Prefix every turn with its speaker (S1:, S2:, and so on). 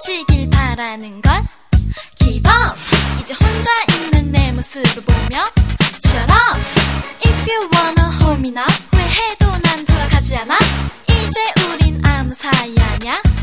S1: 헤어지길 바라는 걸 Give up 이제 혼자 있는 내 모습을 보며 Shut up If you wanna hold me now 후회해도 난 돌아가지 않아 이제 우린 아무 사이 아냐